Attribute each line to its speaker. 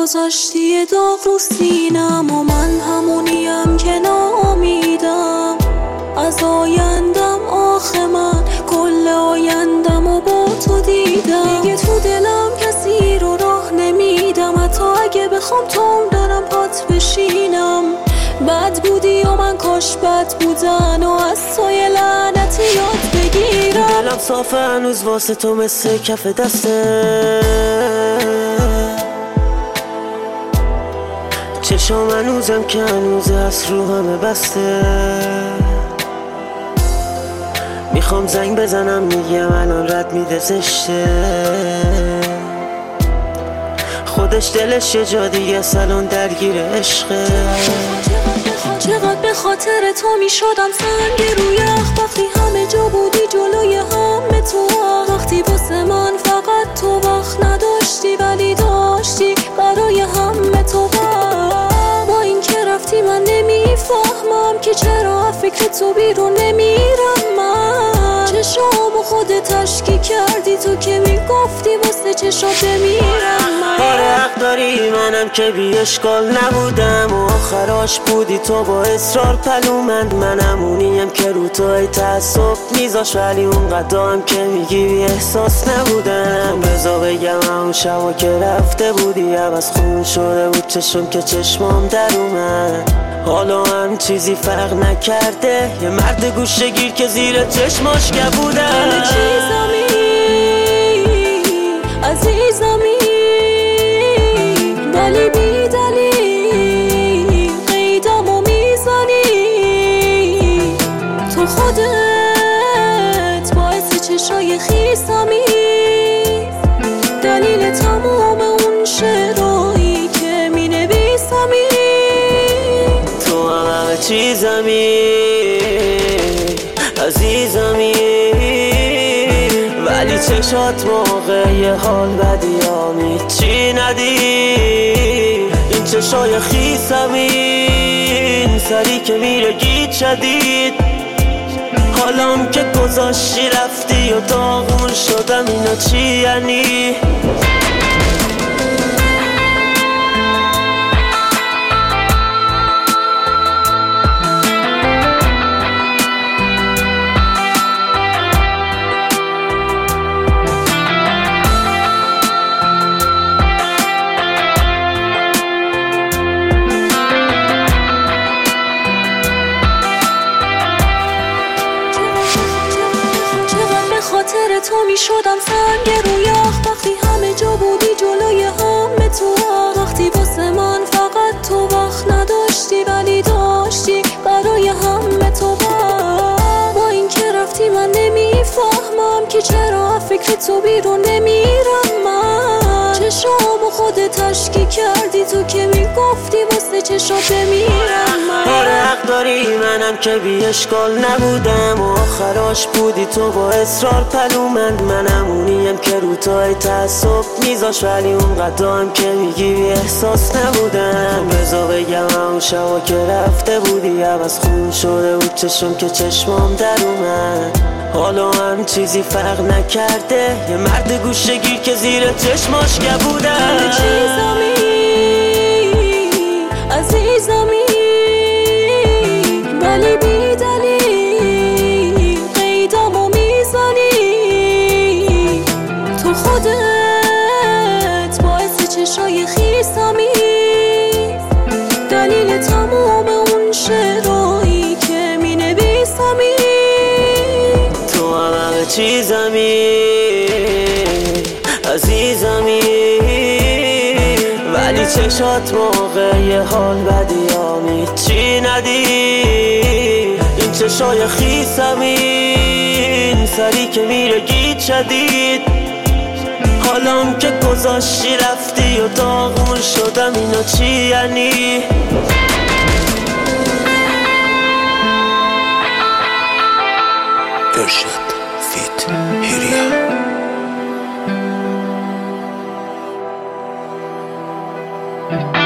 Speaker 1: گذاشتی یه داغ رو سینم و من همونیم که ناامیدم از آیندم. آخه من کل آیندم و با تو دیدم. دیگه تو دلم کسی رو راه نمیدم، حتی اگه بخوام توم دارم پات بشینم. بد بودی و من کاش بد بودن و از تو یه لعنتی یاد بگیرم.
Speaker 2: دلم صافه هنوز واسه تو مثل کف دسته، چشام هنوزم که هنوزه هست رو همه بسته. میخوام زنگ بزنم میگم الان رد میده زشته، خودش دلش یه جا دیگه سالن درگیر عشقه.
Speaker 1: چقدر به خاطر تو میشدم سنگ روی یخ، وقتی همه جا بودی جلوی همه تو. وقتی واسه من فقط تو وقت نداشتی ولی داشتی برای همه تو. با این که رفتی من نمیفهمم که چرا فکر تو بیرون نمیرم. من چشامو خودت تشکی کردی تو که میگفتی واسه چشات بمیرم.
Speaker 2: آره حق داری، منم که بی اشکال نبودم و آخراش بودی تو با اصرار پلومند. من همونیم که رو تو ای تعصب میذاش ولی اون قدام که میگی بی احساس نبودم. بذار بگم اون شبا که رفته بودی عوض خون شده بود چشم که چشمام در اومد. حالا هم چیزی فرق نکرده، یه مرد گوشه گیر که زیر چشماش کبودم.
Speaker 1: همه چیزمی عزیزمی ولی بی دلیل قیدمو میزنی. تو خودت باعث چشای خیسمی، دلیل تمام اون شعرهایی که مینویسمی.
Speaker 2: تو همه چیزمی عزیزمی ولی چشات موقع یه حال بدی آمی چی ندی. این چشای خیسمی، این سری که میره گیت شدید. حالام که گذاشتی رفتی و داغون شدم، اینا چی یعنی؟
Speaker 1: خاطر تو میشدم سنگ روی یخ، وقتی همه جا بودی جلوی همه تو. وقتی واسه من فقط تو وقت نداشتی ولی داشتی برای همه تو. با این که رفتی من نمیفهمم که چرا فکر تو بیرون نمیرم. من چشامو خودت تشکی کردی تو که میگفتی واسه چشات بمیرم.
Speaker 2: آره حق داری، منم که بی اشکال نبودم و آخراش بودی تو با اصرار پلومند. من همونیم که رو تو ای تعصب میذاش ولی اون قدام که میگی بی احساس نبودم. بذار بگم اون شبا که رفته بودی عوض خون شده بود چشم که چشمام در اومد. حالا هم چیزی فرق نکرده، یه مرد گوشه گیر که زیر چشماش کبودم.
Speaker 1: همه چیزمی عزیزمی ولی بی دلیل قیدمو میزنی. تو خودت باعث چشای خیسمی، دلیل تمام اون شعرهایی که مینویسمی.
Speaker 2: تو همه چیزمی عزیزمی ولی چشات موقع یه حال بدی آمی چی ندی. این چشای خیسمی، این سری که میره گیت شدید. حالام که گذاشتی رفتی و داغون شدم، اینا چی یعنی؟
Speaker 3: ارشاد فیت هیریا.